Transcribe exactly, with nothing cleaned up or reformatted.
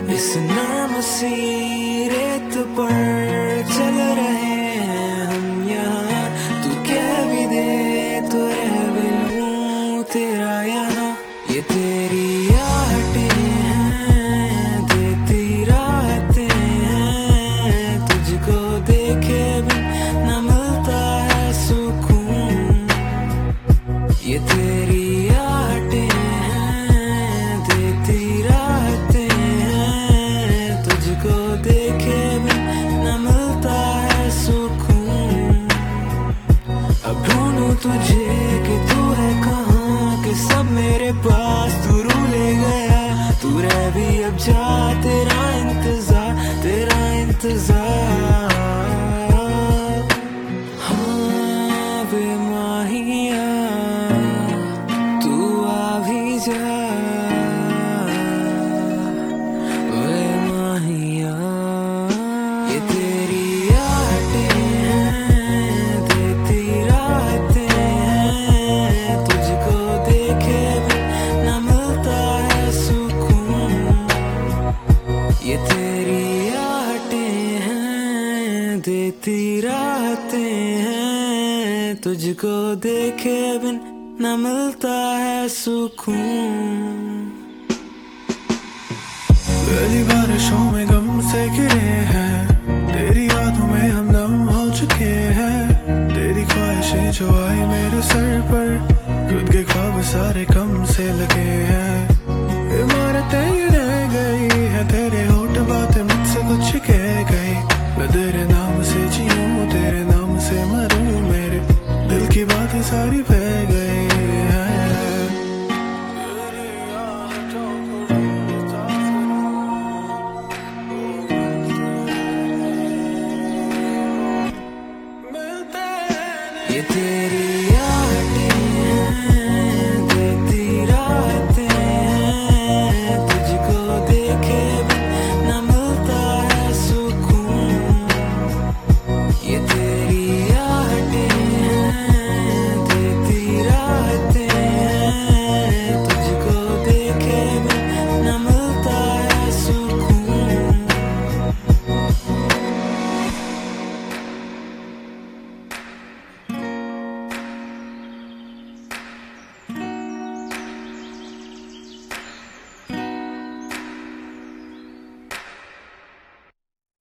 इस नाम सी रेत पर चल रहे हैं हम यहाँ। तू कह भी दे तो रह भी लूं तेरा यहाँ। ये तेरी आहटें हैं देती राहतें हैं, तुझको देखे भी न मिलता है सुकून। ये तेरी आहटें हैं देती राहतें हैं, तुझको देखे भी न मिलता है सुकून। अब ढूंढूं तुझे कि तू है कहाँ, कि सब मेरे पास तू रू ले गया। तू रह भी अब जा, तेरा इंतजार तेरा इंतजार। हाँ वे माहिया तू आ भी जा, वे माहिया। ये तेरी आहटें हैं देती राहतें हैं, तुझको देखे भी न मिलता है सुकून। ये तेरी आहटें हैं देती राहतें हैं, तुझको देखे बिन न मिलता है सुकून। पहली बारिशों में गम से घिरे हैं, तेरी यादों में हम नम हो चुके हैं। तेरी ख्वाहिशें जो आई मेरे सर पर, खुद के ख्वाब सारे कम से लगे हैं।